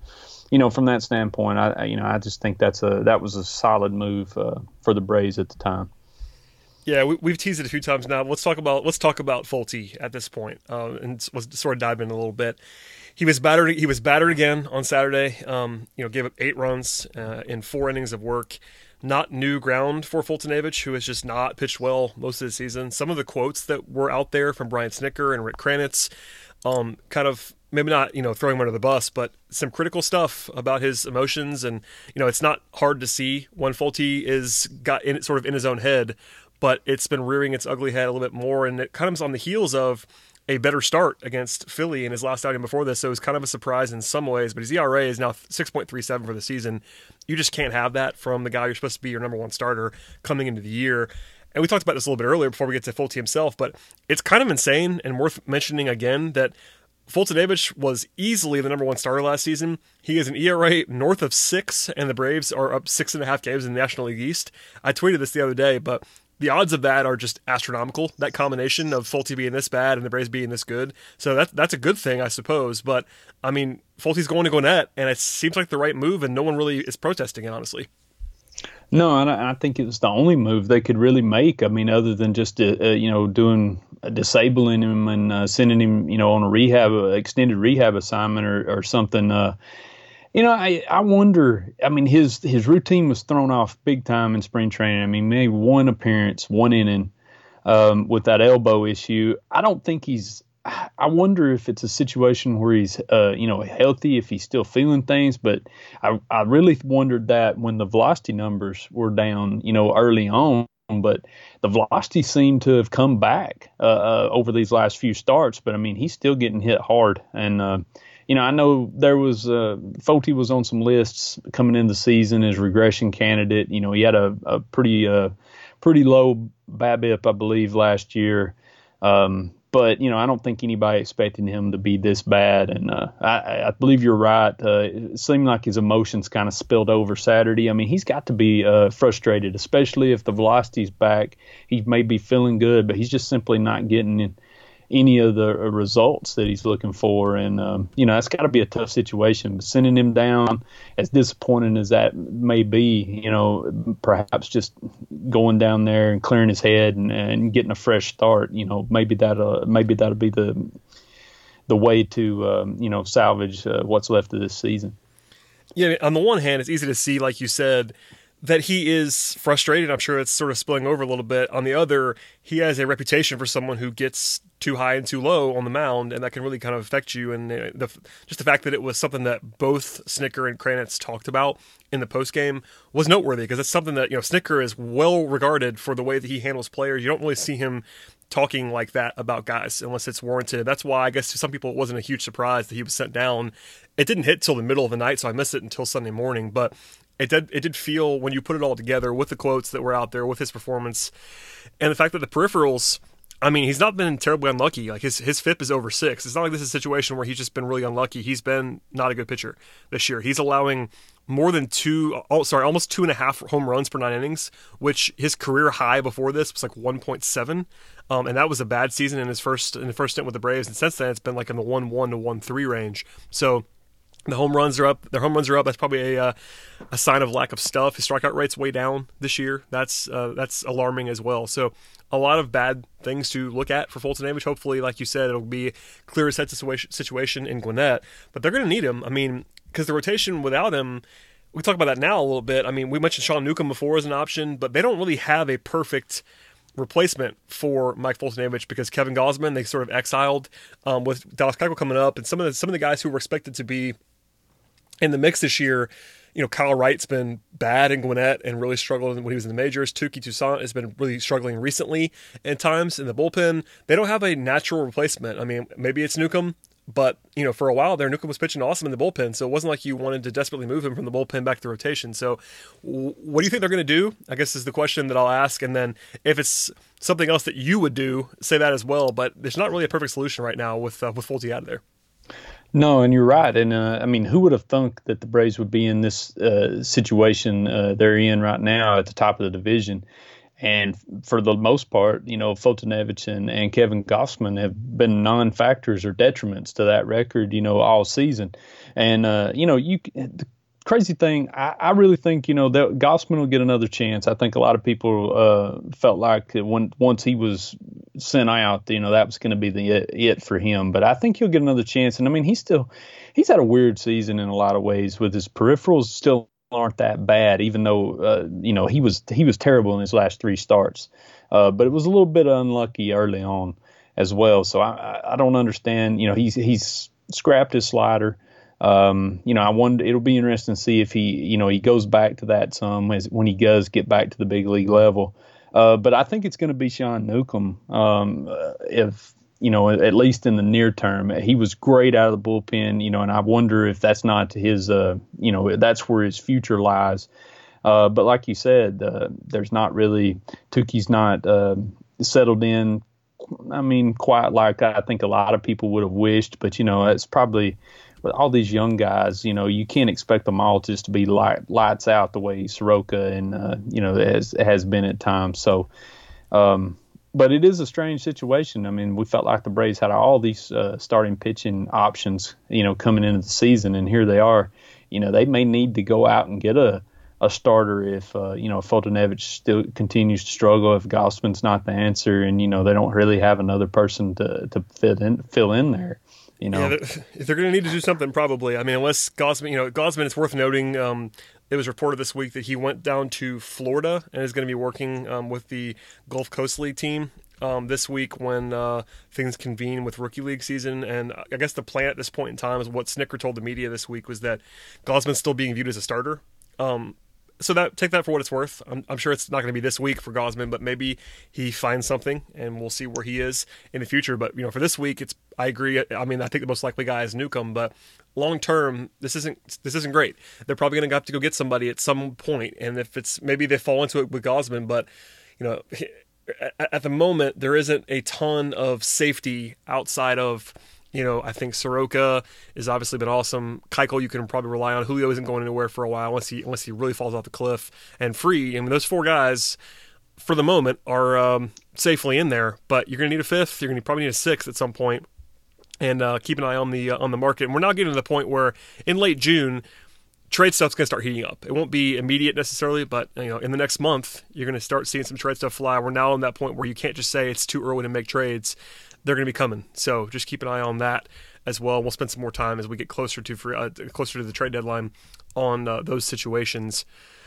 you know, from that standpoint, I you know I just think that's a that was a solid move uh, for the Braves at the time. Yeah, we, we've teased it a few times now. Let's talk about let's talk about Folty at this point, uh, and let's sort of dive in a little bit. He was battered. He was battered again on Saturday. Um, you know, gave up eight runs uh, in four innings of work. Not new ground for Foltynewicz, who has just not pitched well most of the season. Some of the quotes that were out there from Brian Snitker and Rick Kranitz, um, kind of maybe not you know throwing him under the bus, but some critical stuff about his emotions. And you know, it's not hard to see when Folty is got in sort of in his own head. But it's been rearing its ugly head a little bit more, and it comes on the heels of a better start against Philly in his last outing before this, so it was kind of a surprise in some ways, but his E R A is now six point three seven for the season. You just can't have that from the guy you're supposed to be your number one starter coming into the year. And we talked about this a little bit earlier before we get to Folty himself, but it's kind of insane and worth mentioning again that Foltynewicz was easily the number one starter last season. He has an E R A north of six, and the Braves are up six and a half games in the National League East. I tweeted this the other day, but the odds of that are just astronomical, that combination of Folty being this bad and the Braves being this good. So that, that's a good thing, I suppose. But, I mean, Folty's going to Gwinnett, and it seems like the right move, and no one really is protesting it, honestly. No, and I, I think it was the only move they could really make. I mean, other than just, uh, uh, you know, doing uh, disabling him and uh, sending him, you know, on a rehab, uh, extended rehab assignment or, or something. Uh, You know, I, I wonder, I mean, his his routine was thrown off big time in spring training. I mean, maybe one appearance, one inning um, with that elbow issue. I don't think he's, I wonder if it's a situation where he's, uh, you know, healthy, if he's still feeling things. But I, I really wondered that when the velocity numbers were down, you know, early on. But the velocity seemed to have come back uh, uh, over these last few starts. But, I mean, he's still getting hit hard. And, uh, You know, I know there was uh, Folty was on some lists coming into the season as regression candidate. You know, he had a, a pretty uh, pretty low BABIP, I believe, last year. Um, but, you know, I don't think anybody expected him to be this bad. And uh, I, I believe you're right. Uh, it seemed like his emotions kind of spilled over Saturday. I mean, he's got to be uh, frustrated, especially if the velocity's back. He may be feeling good, but he's just simply not getting in any of the results that he's looking for. And, um, you know, that's got to be a tough situation. But sending him down, as disappointing as that may be, you know, perhaps just going down there and clearing his head and, and getting a fresh start, you know, maybe that'll, maybe that'll be the the way to, um, you know, salvage uh, what's left of this season. Yeah, on the one hand, it's easy to see, like you said, that he is frustrated. I'm sure it's sort of spilling over a little bit. On the other, he has a reputation for someone who gets too high and too low on the mound, and that can really kind of affect you. And the, just the fact that it was something that both Snitker and Kranitz talked about in the postgame was noteworthy, because it's something that, you know, Snitker is well regarded for the way that he handles players. You don't really see him talking like that about guys unless it's warranted. That's why I guess to some people it wasn't a huge surprise that he was sent down. It didn't hit till the middle of the night, so I missed it until Sunday morning, but It did, it did feel, when you put it all together with the quotes that were out there, with his performance, and the fact that the peripherals, I mean, he's not been terribly unlucky. Like, his his F I P is over six. It's not like this is a situation where he's just been really unlucky. He's been not a good pitcher this year. He's allowing more than two, oh, sorry, almost two and a half home runs per nine innings, which his career high before this was like one point seven. Um, and that was a bad season in his first in the first stint with the Braves. And since then, it's been like in the one one to one three range. So the home runs are up. Their home runs are up. That's probably a uh, a sign of lack of stuff. His strikeout rate's way down this year. That's uh, that's alarming as well. So a lot of bad things to look at for Foltynewicz. Hopefully, like you said, it'll be clear set situation situation in Gwinnett. But they're going to need him. I mean, because the rotation without him, we talk about that now a little bit. I mean, we mentioned Sean Newcomb before as an option, but they don't really have a perfect replacement for Mike Foltynewicz, because Kevin Gausman, they sort of exiled um, with Dallas Keuchel coming up, and some of the some of the guys who were expected to be in the mix this year. You know, Kyle Wright's been bad in Gwinnett and really struggled when he was in the majors. Touki Toussaint has been really struggling recently at times in the bullpen. They don't have a natural replacement. I mean, maybe it's Newcomb, but, you know, for a while there, Newcomb was pitching awesome in the bullpen, so it wasn't like you wanted to desperately move him from the bullpen back to rotation. So what do you think they're going to do, I guess, is the question that I'll ask. And then if it's something else that you would do, say that as well. But there's not really a perfect solution right now with uh, with Folty out of there. No, and you're right. And, uh, I mean, who would have thunk that the Braves would be in this uh, situation uh, they're in right now at the top of the division? And for the most part, you know, Fultonevich and, and Kevin Gossman have been non-factors or detriments to that record, you know, all season. And, uh, you know, you the crazy thing, I, I really think, you know, that Gossman will get another chance. I think a lot of people uh, felt like when once he was sent out, you know, that was going to be the it, it for him. But I think he'll get another chance. And, I mean, he's still he's had a weird season in a lot of ways with his peripherals still aren't that bad, even though uh, you know he was he was terrible in his last three starts, uh, but it was a little bit unlucky early on as well. So I, I don't understand. You know, he's he's scrapped his slider. Um, you know, I wonder. It'll be interesting to see if he you know he goes back to that some as when he does get back to the big league level. Uh, but I think it's going to be Sean Newcomb um, uh, if. You know, at least in the near term, he was great out of the bullpen, you know, and I wonder if that's not his, uh, you know, that's where his future lies. Uh, but like you said, uh, there's not really, Tukey's not uh, settled in, I mean, quite like I think a lot of people would have wished. But, you know, it's probably with all these young guys, you know, you can't expect them all just to be light, lights out the way Soroka and, uh, you know, has, has been at times. So, um But it is a strange situation. I mean, we felt like the Braves had all these uh, starting pitching options, you know, coming into the season, and here they are. You know, they may need to go out and get a, a starter if, uh, you know, Fultonevich still continues to struggle, if Gossman's not the answer, and, you know, they don't really have another person to, to fit in, fill in there. You know, yeah, they're, they're going to need to do something probably. I mean, unless Gossman, you know, Gossman, it's worth noting. Um, it was reported this week that he went down to Florida and is going to be working um, with the Gulf Coast League team um, this week when uh, things convene with Rookie League season. And I guess the plan at this point in time is what Snicker told the media this week was that Gossman's still being viewed as a starter. Um, So that take that for what it's worth. I'm, I'm sure it's not going to be this week for Gossman, but maybe he finds something, and we'll see where he is in the future. But you know, for this week, it's I agree. I mean, I think the most likely guy is Newcomb, but long term, this isn't this isn't great. They're probably going to have to go get somebody at some point, and if it's maybe they fall into it with Gossman, but you know, at, at the moment there isn't a ton of safety outside of. You know, I think Soroka has obviously been awesome. Keuchel, you can probably rely on. Julio isn't going anywhere for a while unless he unless he really falls off the cliff. And Free, I mean, those four guys, for the moment, are um, safely in there. But you're going to need a fifth. You're going to probably need a sixth at some point. And uh, keep an eye on the uh, on the market. And we're now getting to the point where in late June, trade stuff's going to start heating up. It won't be immediate necessarily, but you know, in the next month, you're going to start seeing some trade stuff fly. We're now in that point where you can't just say it's too early to make trades. They're going to be coming, so just keep an eye on that as well. We'll spend some more time as we get closer to free, uh, closer to the trade deadline on uh, those situations.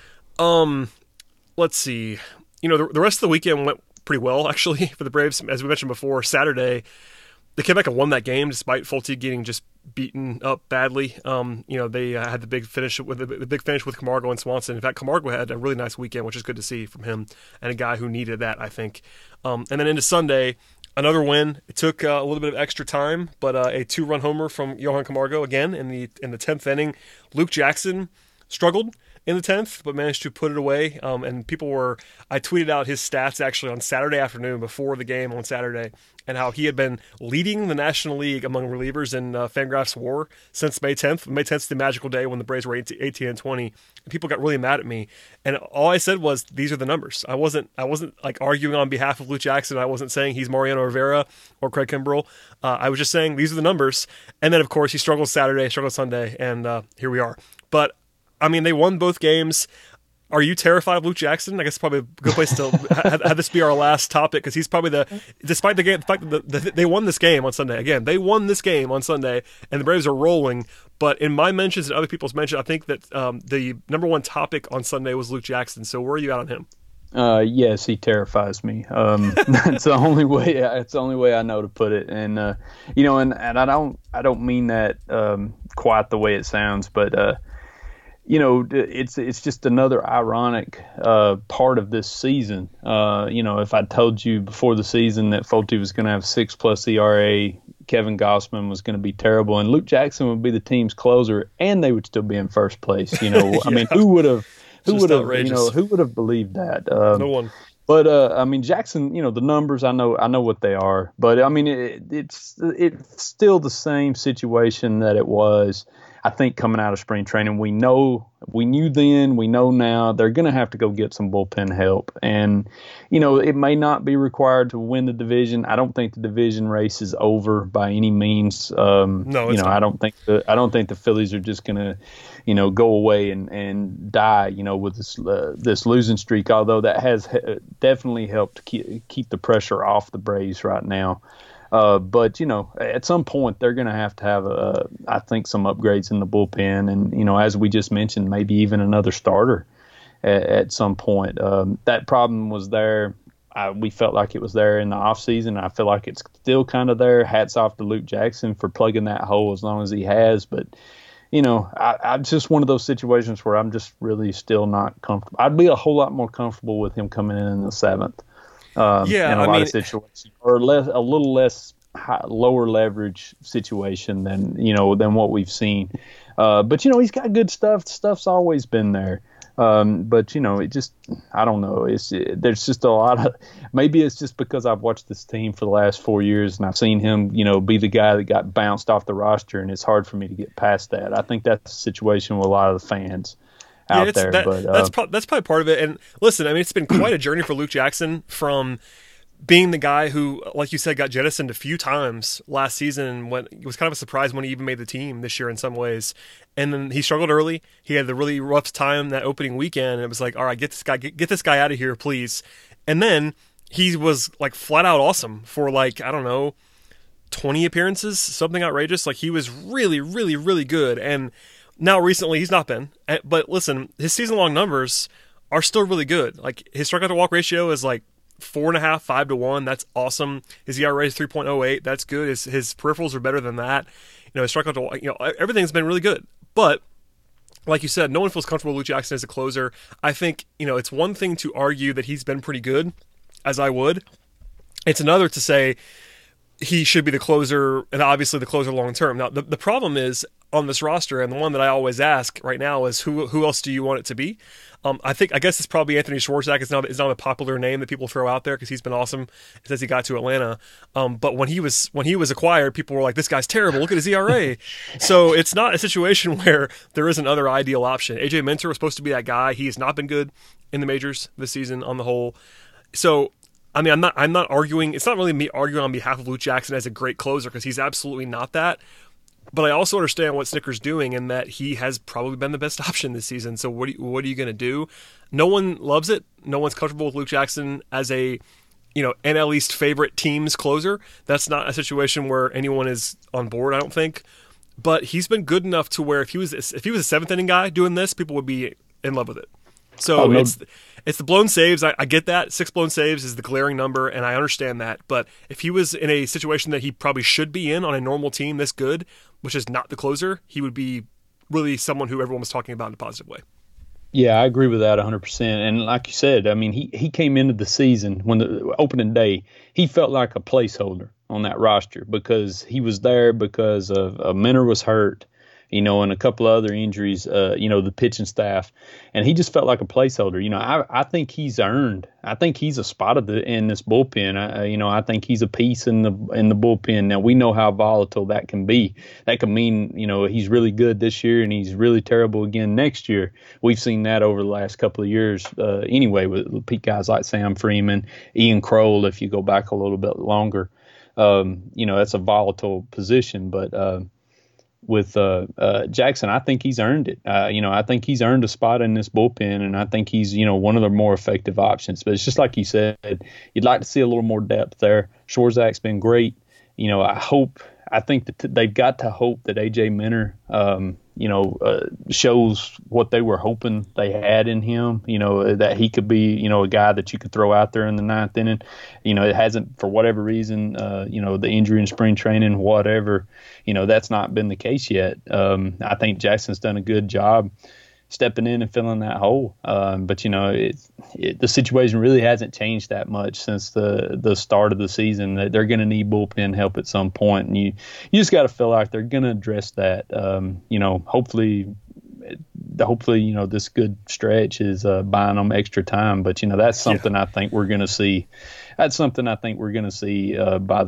Um, let's see. You know, the, the rest of the weekend went pretty well actually for the Braves. As we mentioned before, Saturday they came back and won that game despite Fulte getting just beaten up badly. Um, you know, they uh, had the big finish with the, the big finish with Camargo and Swanson. In fact, Camargo had a really nice weekend, which is good to see from him and a guy who needed that, I think. Um, and then into Sunday. Another win. It took uh, a little bit of extra time, but uh, a two-run homer from Johan Camargo again in the in the tenth inning. Luke Jackson struggled in the tenth, but managed to put it away. Um, and people were. I tweeted out his stats actually on Saturday afternoon before the game on Saturday, and how he had been leading the National League among relievers in uh, Fangraphs WAR since May tenth. May tenth is the magical day when the Braves were eighteen and twenty. And people got really mad at me, and all I said was, "These are the numbers." I wasn't, I wasn't like arguing on behalf of Luke Jackson. I wasn't saying he's Mariano Rivera or Craig Kimbrell. Uh, I was just saying these are the numbers. And then, of course, he struggled Saturday, struggled Sunday, and uh, here we are. But I mean, they won both games. Are you terrified of Luke Jackson? I guess it's probably a good place to have, have this be our last topic, because he's probably the, despite the game, the fact that the, the, they won this game on Sunday. Again, they won this game on Sunday, and the Braves are rolling. But in my mentions and other people's mentions, I think that um, the number one topic on Sunday was Luke Jackson. So where are you at on him? Uh, yes, he terrifies me. Um, that's the only way. It's the only way I know to put it. And uh, you know, and, and I don't, I don't mean that um, quite the way it sounds, but. Uh, You know, it's it's just another ironic uh, part of this season. Uh, you know, if I told you before the season that Fulte was going to have six plus E R A, Kevin Gossman was going to be terrible, and Luke Jackson would be the team's closer, and they would still be in first place. You know, yeah. I mean, who would have, who would have, you know, who would have believed that? Um, no one. But uh, I mean, Jackson, you know, the numbers, I know, I know what they are, but I mean, it, it's it's still the same situation that it was. I think coming out of spring training, we know, we knew then, we know now, they're going to have to go get some bullpen help. And, you know, it may not be required to win the division. I don't think the division race is over by any means. Um, no, you know, not. I don't think the I don't think the Phillies are just going to, you know, go away and, and die, you know, with this uh, this losing streak. Although that has he- definitely helped keep keep the pressure off the Braves right now. Uh, but, you know, at some point they're going to have to have, a, I think, some upgrades in the bullpen. And, you know, as we just mentioned, maybe even another starter at, at some point. Um, that problem was there. I, we felt like it was there in the offseason. I feel like it's still kind of there. Hats off to Luke Jackson for plugging that hole as long as he has. But, you know, I, I'm just one of those situations where I'm just really still not comfortable. I'd be a whole lot more comfortable with him coming in in the seventh. Um, yeah, in a I lot mean, of situations, or less, a little less high, lower leverage situation than you know than what we've seen. Uh, but you know, he's got good stuff. Stuff's always been there. Um, but you know, it just I don't know. It's it, there's just a lot of maybe it's just because I've watched this team for the last four years and I've seen him, you know, be the guy that got bounced off the roster, and it's hard for me to get past that. I think that's the situation with a lot of the fans out yeah, there. That, but uh, that's pro- that's probably part of it. And listen, I mean, it's been quite a journey for Luke Jackson from being the guy who, like you said, got jettisoned a few times last season. When it was kind of a surprise when he even made the team this year in some ways. And then he struggled early. He had the really rough time that opening weekend, and it was like, all right, get this guy, get, get this guy out of here, please. And then he was like flat out awesome for like I don't know, twenty appearances, something outrageous. Like he was really, really, really good. And now recently he's not been, but listen, his season long numbers are still really good. Like his strikeout to walk ratio is like four and a half, five to one. That's awesome. His E R A is three point oh eight. That's good. His his peripherals are better than that. You know, his strikeout to, you know, everything's been really good. But like you said, no one feels comfortable with Luke Jackson as a closer. I think, you know, it's one thing to argue that he's been pretty good, as I would. It's another to say he should be the closer, and obviously the closer long term. Now, the, the problem is on this roster, and the one that I always ask right now is who who else do you want it to be? Um, I think I guess it's probably Anthony Swarzak. It's not it's not a popular name that people throw out there because he's been awesome since he got to Atlanta. Um, but when he was when he was acquired, people were like, "This guy's terrible. Look at his E R A." So it's not a situation where there is another ideal option. A J Minter was supposed to be that guy. He has not been good in the majors this season on the whole. So I mean, I'm not I'm not arguing. It's not really me arguing on behalf of Luke Jackson as a great closer because he's absolutely not that. But I also understand what Snitker's doing and that he has probably been the best option this season. So what are you, what are you going to do? No one loves it. No one's comfortable with Luke Jackson as a, you know, N L East favorite team's closer. That's not a situation where anyone is on board, I don't think. But he's been good enough to where if he was if he was a seventh inning guy doing this, people would be in love with it. So oh, no. it's it's the blown saves. I, I get that. Six blown saves is the glaring number, and I understand that. But if he was in a situation that he probably should be in on a normal team this good, which is not the closer, he would be really someone who everyone was talking about in a positive way. Yeah, I agree with that one hundred percent. And like you said, I mean, he, he came into the season when the opening day, he felt like a placeholder on that roster because he was there because of uh, Minter was hurt, you know, and a couple of other injuries, uh, you know, the pitching staff. And he just felt like a placeholder. You know, I, I think he's earned. I think he's a spot of the, in this bullpen. I, you know, I think he's a piece in the in the bullpen. Now, we know how volatile that can be. That can mean, you know, he's really good this year and he's really terrible again next year. We've seen that over the last couple of years uh, anyway with, with guys like Sam Freeman, Ian Kroll, if you go back a little bit longer. Um, you know, that's a volatile position, but uh, with uh, uh, Jackson, I think he's earned it. Uh, you know, I think he's earned a spot in this bullpen, and I think he's, you know, one of the more effective options. But it's just like you said, you'd like to see a little more depth there. Swarzak's been great. You know, I hope, I think that t- they've got to hope that A J Minter, um, you know, uh, shows what they were hoping they had in him, you know, that he could be, you know, a guy that you could throw out there in the ninth inning. You know, it hasn't, for whatever reason, uh, you know, the injury in spring training, whatever, you know, that's not been the case yet. Um, I think Jackson's done a good job stepping in and filling that hole. Um, but, you know, it, it, the situation really hasn't changed that much since the, the start of the season. That they're going to need bullpen help at some point, and you, you just got to feel like they're going to address that. Um, you know, hopefully, hopefully, you know, this good stretch is uh, buying them extra time. But, you know, that's something yeah. I think we're going to see. That's something I think we're going to see uh, by the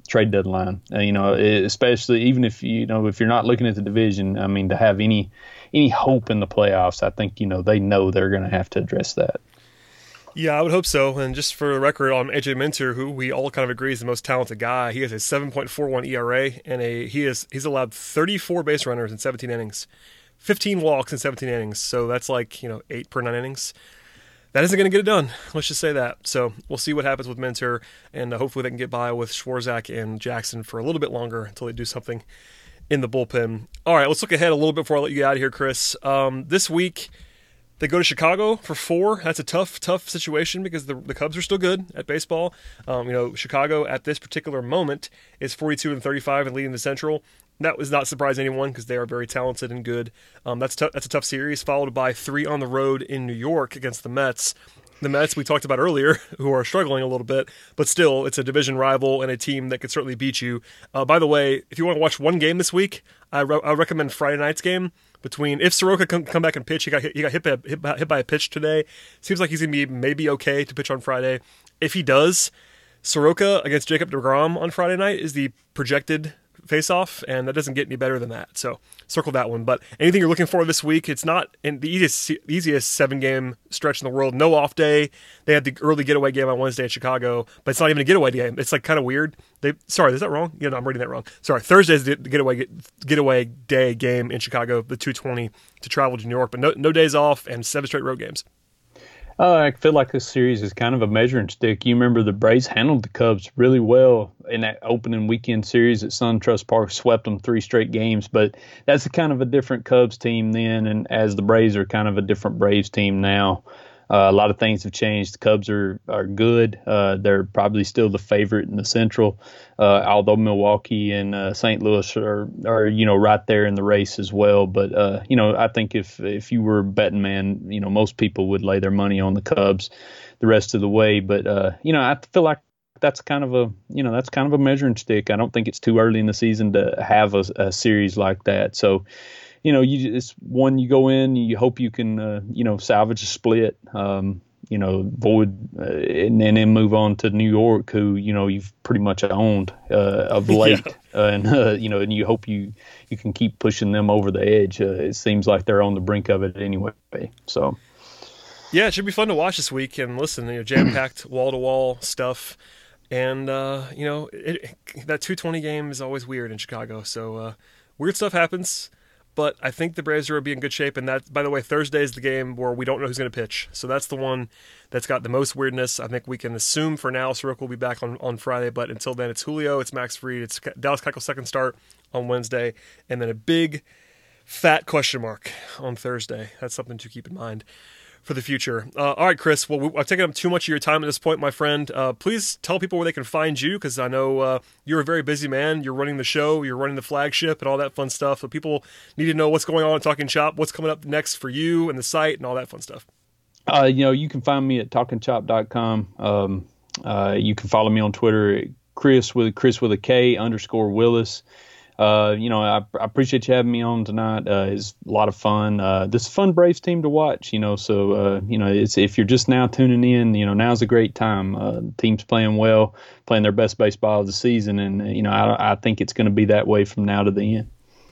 trade deadline. Uh, you know, especially even if you know if you're not looking at the division. I mean, to have any any hope in the playoffs, I think you know they know they're going to have to address that. Yeah, I would hope so. And just for the record, on A J Minter, who we all kind of agree is the most talented guy, he has a seven point four one E R A, and a he is he's allowed thirty-four base runners in seventeen innings, fifteen walks in seventeen innings. So that's like you know eight per nine innings. That isn't going to get it done. Let's just say that. So we'll see what happens with Minter, and uh, hopefully they can get by with Schwarzak and Jackson for a little bit longer until they do something in the bullpen. All right, let's look ahead a little bit before I let you get out of here, Chris. Um, this week. They go to Chicago for four. That's a tough, tough situation because the the Cubs are still good at baseball. Um, you know, Chicago at this particular moment is forty-two and thirty-five and leading the Central. That was not surprise anyone because they are very talented and good. Um, that's t- that's a tough series, followed by three on the road in New York against the Mets. The Mets we talked about earlier, who are struggling a little bit, but still, it's a division rival and a team that could certainly beat you. Uh, by the way, if you want to watch one game this week, I, re- I recommend Friday night's game between if Soroka can come back and pitch. He got hit, he got hit by, hit by hit by a pitch today. Seems like he's gonna be maybe okay to pitch on Friday. If he does, Soroka against Jacob deGrom on Friday night is the projected face-off, and that doesn't get any better than that. So circle that one. But anything you're looking for this week, it's not in the easiest easiest seven-game stretch in the world. No off day. They had the early getaway game on Wednesday at Chicago, but it's not even a getaway game. It's like kind of weird. They sorry, is that wrong? Yeah, no, I'm reading that wrong. Sorry, Thursday's the getaway getaway day game in Chicago, the two twenty to travel to New York, but no no days off and seven straight road games. Uh, I feel like this series is kind of a measuring stick. You remember the Braves handled the Cubs really well in that opening weekend series at SunTrust Park, swept them three straight games. But that's a kind of a different Cubs team then, and as the Braves are kind of a different Braves team now. Uh, a lot of things have changed. The Cubs are are good. Uh, they're probably still the favorite in the Central, uh, although Milwaukee and uh, Saint Louis are are you know right there in the race as well. But uh, you know I think if if you were a betting man, you know most people would lay their money on the Cubs the rest of the way. But uh, you know I feel like that's kind of a you know that's kind of a measuring stick. I don't think it's too early in the season to have a, a series like that. So. You know, you it's one you go in, you hope you can, uh, you know, salvage a split, um, you know, avoid uh, and, and then move on to New York, who you know you've pretty much owned uh, of late, yeah. uh, and uh, you know, and you hope you you can keep pushing them over the edge. Uh, it seems like they're on the brink of it anyway. So, yeah, it should be fun to watch this week and listen. You know, jam-packed, wall-to-wall stuff, and uh, you know, it, that two twenty game is always weird in Chicago. So uh, weird stuff happens. But I think the Braves are be in good shape, and that, by the way, Thursday is the game where we don't know who's going to pitch. So that's the one that's got the most weirdness. I think we can assume for now Soroka will be back on, on Friday, but until then it's Julio, it's Max Fried, it's Dallas Keuchel's second start on Wednesday, and then a big fat question mark on Thursday. That's something to keep in mind for the future. Uh, all right, Chris. Well, we, I've taken up too much of your time at this point, my friend. Uh, please tell people where they can find you, because I know uh, you're a very busy man. You're running the show, you're running the flagship, and all that fun stuff. So people need to know what's going on at Talking Chop, what's coming up next for you and the site, and all that fun stuff. Uh, you know, you can find me at talking chop dot com. Um, uh, you can follow me on Twitter, Chris with Chris with a K underscore Willis. Uh, you know, I, I appreciate you having me on tonight. Uh, it's a lot of fun. Uh, this is a fun Braves team to watch, you know, so, uh, you know, it's, if you're just now tuning in, you know, now's a great time. Uh, the team's playing well, playing their best baseball of the season. And, you know, I, I think it's going to be that way from now to the end.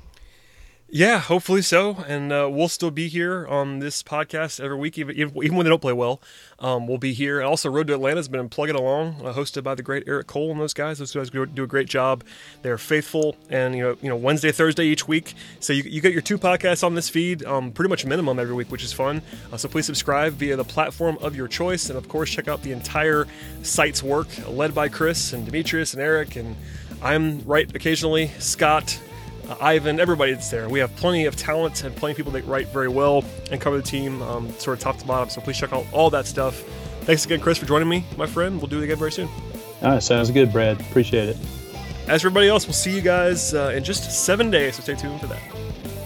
Yeah, hopefully so. And uh, we'll still be here on this podcast every week, even even when they don't play well. Um, we'll be here. And also, Road to Atlanta has been plugging along, uh, hosted by the great Eric Cole and those guys. Those guys do a great job. They're faithful, and you know, you know, Wednesday, Thursday each week. So you, you get your two podcasts on this feed, um, pretty much minimum every week, which is fun. Uh, so please subscribe via the platform of your choice, and of course, check out the entire site's work, led by Chris and Demetrius and Eric, and I'm right occasionally, Scott. Uh, Ivan, everybody that's there. We have plenty of talent and plenty of people that write very well and cover the team um, sort of top to bottom. So please check out all that stuff. Thanks again, Chris, for joining me, my friend. We'll do it again very soon. All right, sounds good, Brad. Appreciate it. As for everybody else, we'll see you guys uh, in just seven days, so stay tuned for that.